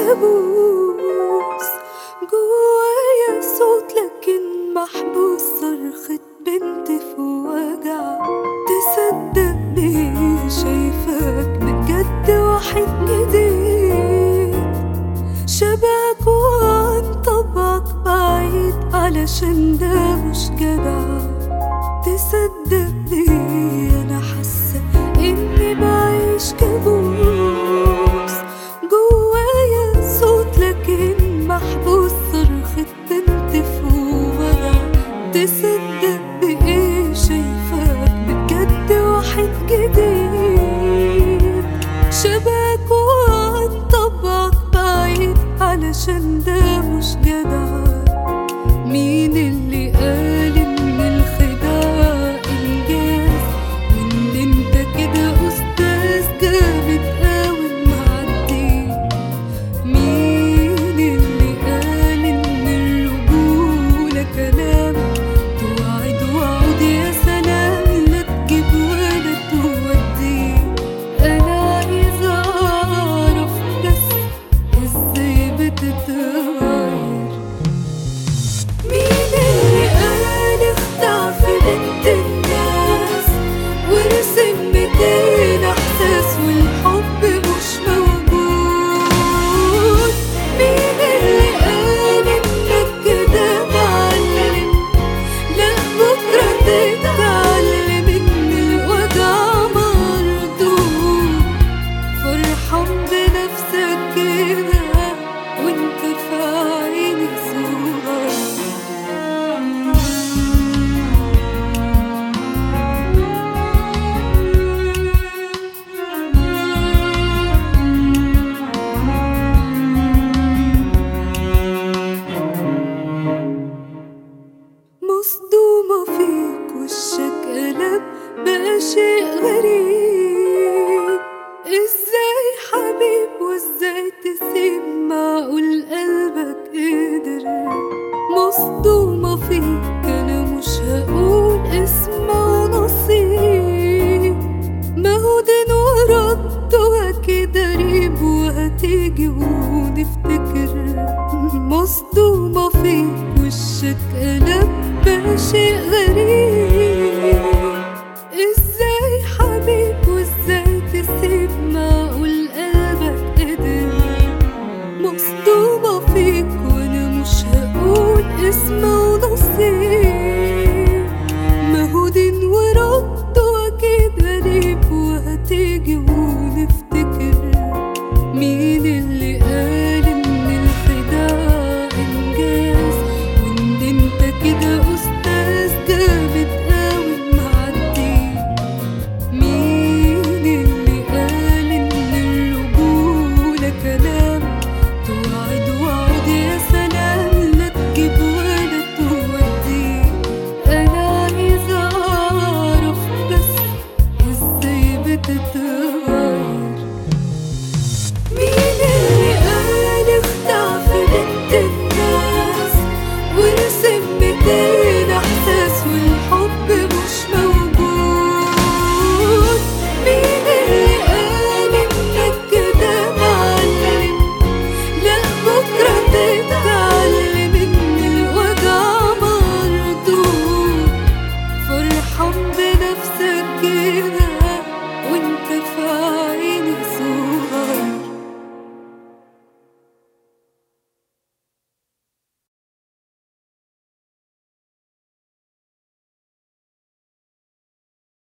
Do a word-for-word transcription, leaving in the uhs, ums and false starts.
كابوس، جوايا صوت لكن محبوس، صرخة بنت في وجع. تصدق بيه شايفاك بجد واحد جديد، شبهك وعن طبعك بعيد، علشان ده مش جدع. تصدق بيه أنا حاسة إني بعيش كابوس، جوايا صوت لكن محبوس، صرخة بنت في وجع. تصدق بإيه شايفاك بجد واحد جديد، شبهك وعن طبعك بعيد، علشان ده مش جدع. مين اللي قال إن الخداع إنجاز، وإن إنت كده أستاذ جامد قوي معدي؟ مين اللي قال إن الرجولة كلام، توعد وعود يا سلام، لا تجيب ولا تودي؟ أنا عايزة أعرف بس إزاي بتتغير. مين اللي قال اخدع في بنت الناس، ورسم ميتين احساس والحب مش موجود؟ مين اللي قال انك كده معلم، لا بكرة تتعلم ان الوجع مردود؟ فرحان بنفسك كده وانت في عيني صغير. مصدومة فيك وشك قلب بقى شيء غريب، ازاي حبيب وازاي تسيب، معقول قلبك قدر؟ مصدومة فيك انا مش هقول اسم ونصيب، ما هو دين ورد واكيد قريب وهتيجي ونفتكر. مصدومة فيك وشك قلب بقى شيء غريب، ازاي حبيب وازاي تسيب، معقول قلبك قدر؟ مصدومة فيك وانا مش هقول اسم ونصيب، ما هو دين ورد واكيد قريب وهتيجي ونفتكر. مين اللي قال ان الخداع انجاز، وان انت كده استاذ جامد قوي معدي؟ مين اللي قال ان الرجولة كلام، توعد وعود يا سلام، لا تجيب ولا تودي؟ انا عايزة اعرف بس ازاي بتتغير.